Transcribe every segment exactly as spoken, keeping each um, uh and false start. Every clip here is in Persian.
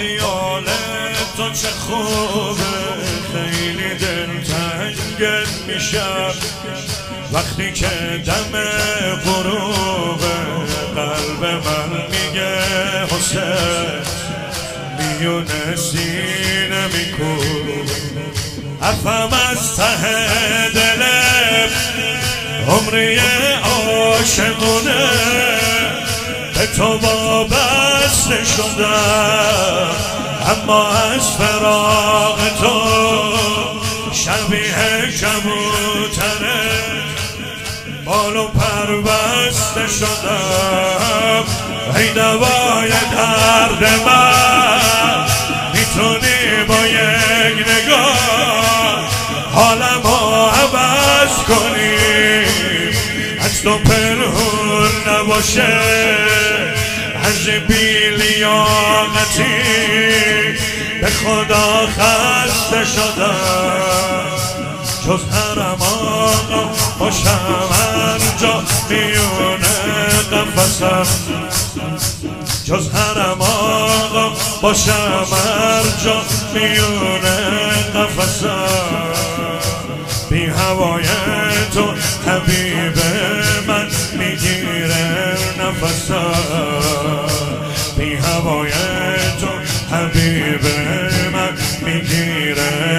خیال تو چه خوبه، خیلی دلتنگت میشم وقتی که دم غروبه. قلب من میگه حسین میونه سینه میکوب، عفم از ته دلم عمری عاشقونه به تو وابسته شدم، اما از فراق تو شبیه کبوتره بال و پر بسته شدم. ای دوای درد من میتونی با یک نگاه حالمو عوض کنی، از تو پنهون نباشه از بی‌لیاقتی به خدا خسته شدم. جز حرم آقا باشم هرجا میونه قفسم، جز حرم آقا باشم هرجا میونه قفسم. بی هوای تو حبیب من میگیره نفسم، بی هوای تو حبیب من میگیره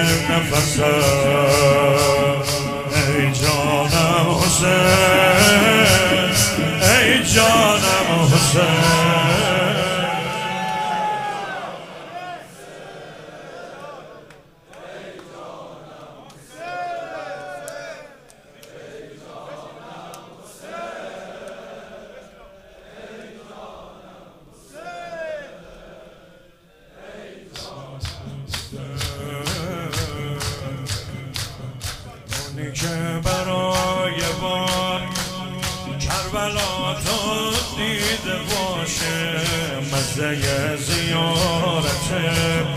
نفسم. ای جانم حسین، ای جانم حسین. که برای بار کربلا تو دیده باشه، مزه زیارت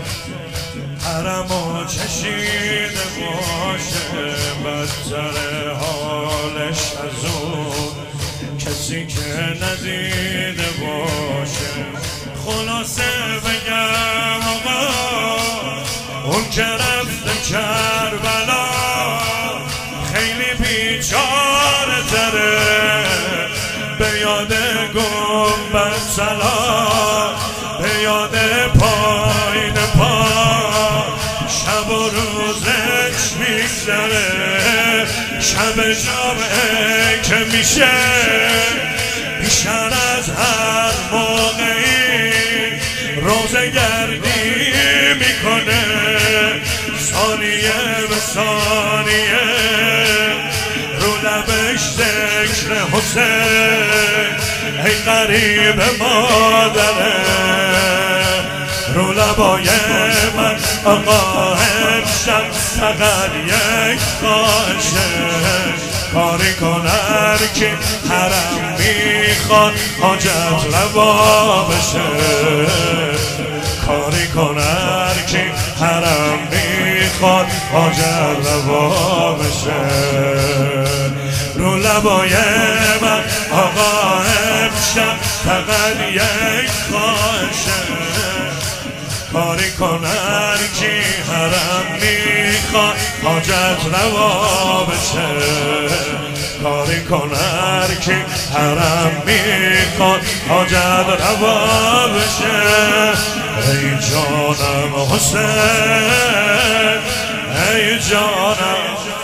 حرمو چشیده باشه، بدتر حالش از اون کسی که ندیده باشه. خلاصه بگم آقا اون که رفته کربلا خیلی بیچاره تره، به یاد گنبد سلام، به یاد پایین پا شب و روزش میگذره. شب جمعه که میشه بیشتر از هر موقعی روزه گردی میکنه، ثانیه به ثانیه رو لبش ذکر حسین. ای غریب مادره رو لبای من آقا امشب فقط یک خواهشه، کاری کن هرکی حرم میخواد حاجت روا بشه، کاری کن هرکی حرم میخواد حاجت روا بشه. رو لبای من آقا امشب فقط یک خواهشه، کاری کن هرکی حرم میخواد حاجت روا بشه، کاری کن هرکی حرم میخواد حاجت روا بشه. ای جانم حسین، ای جانم